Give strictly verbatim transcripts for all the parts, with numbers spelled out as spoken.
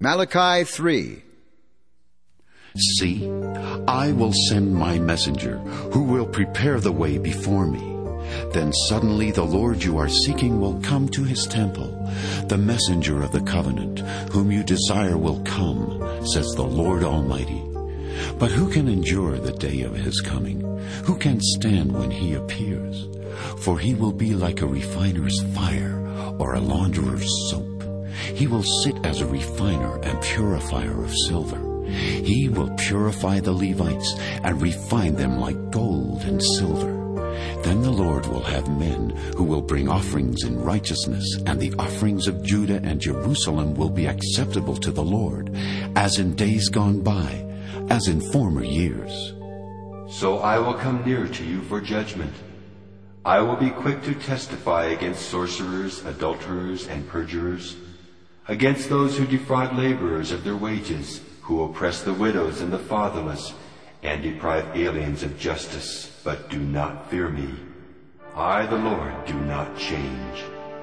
Malachi three. See, I will send my messenger, who will prepare the way before me. Then suddenly the Lord you are seeking will come to his temple. The messenger of the covenant, whom you desire, will come, says the Lord Almighty. But who can endure the day of his coming? Who can stand when he appears? For he will be like a refiner's fire or a launderer's soap. He will sit as a refiner and purifier of silver. He will purify the Levites and refine them like gold and silver. Then the Lord will have men who will bring offerings in righteousness, and the offerings of Judah and Jerusalem will be acceptable to the Lord, as in days gone by, as in former years. So I will come near to you for judgment. I will be quick to testify against sorcerers, adulterers, and perjurers, against those who defraud laborers of their wages, who oppress the widows and the fatherless, and deprive aliens of justice. But do not fear me. I, the Lord, do not change.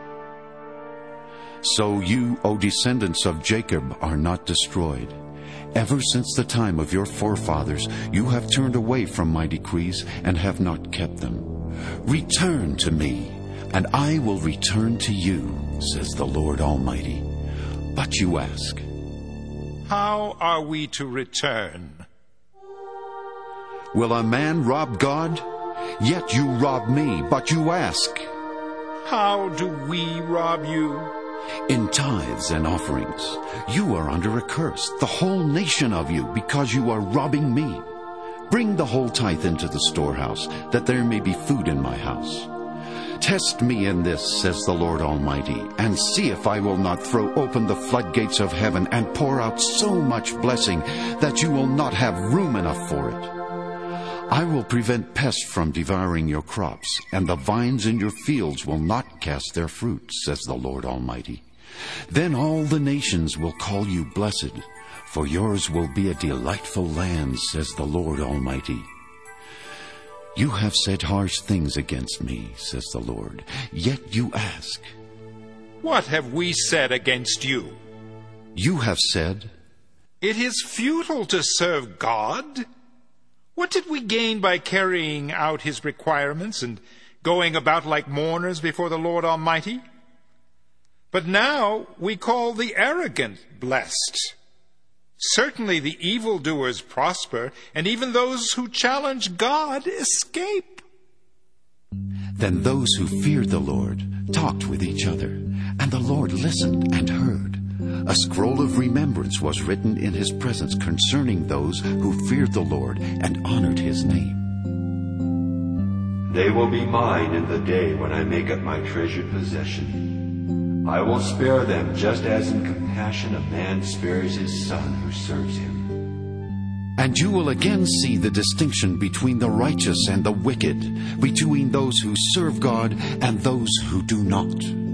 So you, O descendants of Jacob, are not destroyed. Ever since the time of your forefathers, you have turned away from my decrees and have not kept them. Return to me, and I will return to you, says the Lord Almighty. But you ask, how are we to return? Will a man rob God? Yet you rob me, but you ask, how do we rob you? In tithes and offerings. You are under a curse, the whole nation of you, because you are robbing me. Bring the whole tithe into the storehouse, that there may be food in my house. Test me in this, says the Lord Almighty, and see if I will not throw open the floodgates of heaven and pour out so much blessing that you will not have room enough for it. I will prevent pests from devouring your crops, and the vines in your fields will not cast their fruit, says the Lord Almighty. Then all the nations will call you blessed, for yours will be a delightful land, says the Lord Almighty. You have said harsh things against me, says the Lord, yet you ask, what have we said against you? You have said, it is futile to serve God. What did we gain by carrying out his requirements and going about like mourners before the Lord Almighty? But now we call the arrogant blessed. Certainly the evildoers prosper, and even those who challenge God escape. Then those who feared the Lord talked with each other, and the Lord listened and heard. A scroll of remembrance was written in his presence concerning those who feared the Lord and honored his name. They will be mine in the day when I make up my treasured possession. I will spare them just as in compassion a man spares his son who serves him. And you will again see the distinction between the righteous and the wicked, between those who serve God and those who do not.